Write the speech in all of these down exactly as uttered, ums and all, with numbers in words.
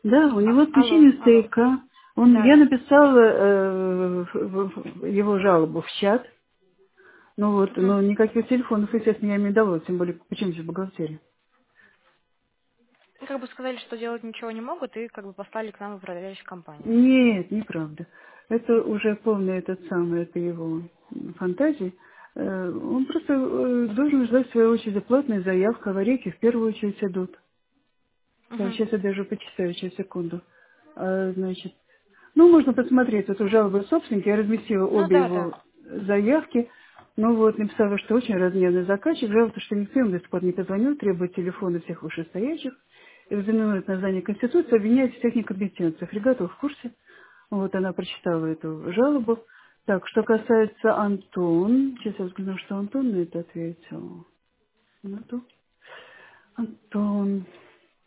Да, у него Алло, отключение алло. стояка. Он, Да, я да. написала э, в- в- в его жалобу в чат. Ну вот, Мгм. но никаких телефонов, естественно, я им не давала, тем более, почему здесь бухгалтерия? Ну, как бы сказали, что делать ничего не могут, и как бы послали к нам в проверяющую компанию. Нет, неправда. Это уже полный этот самый, это его фантазии. Э, Он просто э, должен ждать в свою очередь платная заявка, аварийки в первую очередь идут. Так, Мгм. сейчас я даже почитаю, сейчас, секунду. А, значит, ну, можно посмотреть эту жалобу собственника. Я разместила Ну обе да, да. его заявки. Ну вот, написала, что очень разгневанный заказчик. Жалуется, что никто ему до сих пор не позвонил, требует телефоны всех вышестоящих. И взаимнует на здание Конституции, обвиняет всех некомпетенциях. Ребята в курсе. Вот она прочитала эту жалобу. Так, что касается Антон. Сейчас я взгляну, что Антон на это ответил. Минуту. Антон.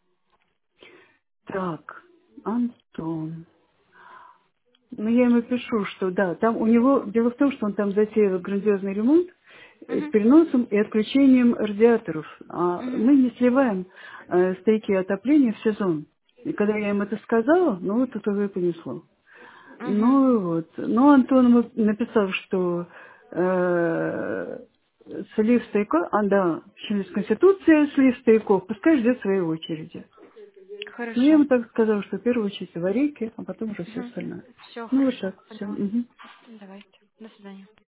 Так, Антон. Ну, я ему пишу, что да, там у него, дело в том, что он там затеял грандиозный ремонт э, с Мгм. переносом и отключением радиаторов. А Мгм. мы не сливаем э, стойки отопления в сезон. И когда я им это сказала, ну вот это и понесло. Мгм. Ну вот. Ну, Антон ему написал, что э, слив стояков, а да, через Конституцию слив стояков, пускай ждет своей очереди. Ну, я Хорошо. ему так сказала, что в первую очередь аварийки, а потом уже все остальное. Все, Ну, вот хорошо. так, все. Поняла. Давайте. До свидания.